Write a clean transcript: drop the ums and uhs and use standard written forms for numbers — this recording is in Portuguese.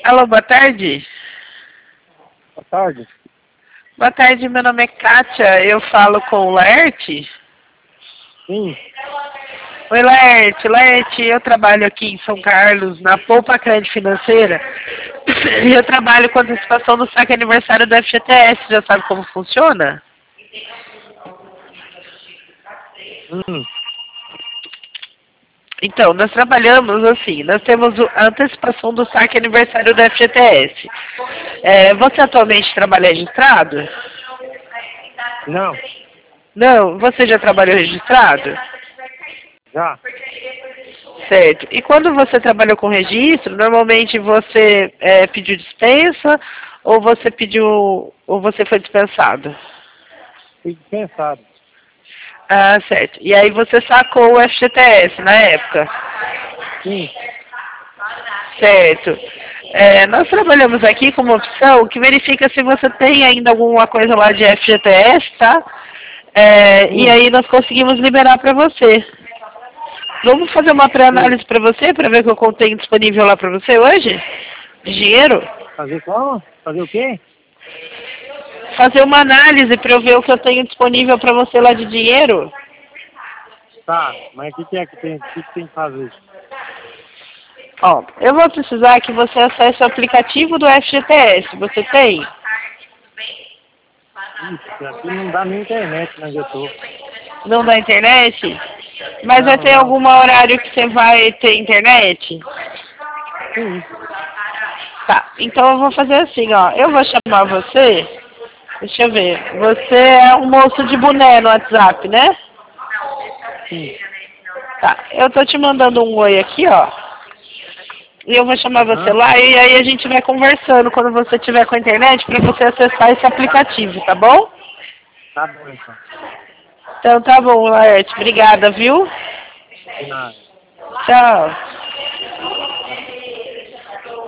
Alô, boa tarde. Boa tarde. Boa tarde, meu nome é Kátia, eu falo com o Laerte. Sim. Oi, Laerte. Laerte, eu trabalho aqui em São Carlos, na Poupa Crédito Financeira, e eu trabalho com antecipação do saque aniversário do FGTS. Já sabe como funciona? Então, nós trabalhamos assim, nós temos a antecipação do saque aniversário do FGTS. Você atualmente trabalha registrado? Não. Não, você já trabalhou registrado? Já. Certo. E quando você trabalhou com registro, normalmente você pediu dispensa ou você foi dispensado? Fui dispensado. Ah, certo. E aí você sacou o FGTS na época? Sim. Certo. Nós trabalhamos aqui com uma opção que verifica se você tem ainda alguma coisa lá de FGTS, tá? E aí nós conseguimos liberar para você. Vamos fazer uma pré-análise para você, para ver o que eu tenho disponível lá para você hoje? De dinheiro? Fazer como? Fazer o quê? Fazer uma análise para eu ver o que eu tenho disponível para você lá de dinheiro? Tá, mas o que tem que fazer? Ó, eu vou precisar que você acesse o aplicativo do FGTS. Você tem? Ixi, aqui não dá nem internet onde eu tô. Não dá internet? Mas vai ter Não. algum horário que você vai ter internet? Sim. Tá, então eu vou fazer assim, ó. Eu vou chamar você. Deixa eu ver. Você é um moço de boné no WhatsApp, né? Sim. Tá, eu tô te mandando um oi aqui, ó. E eu vou chamar você Aham. lá e aí a gente vai conversando quando você tiver com a internet para você acessar esse aplicativo, tá bom? Tá bom, então. Então tá bom, Laerte. Obrigada, viu? De nada. Tchau.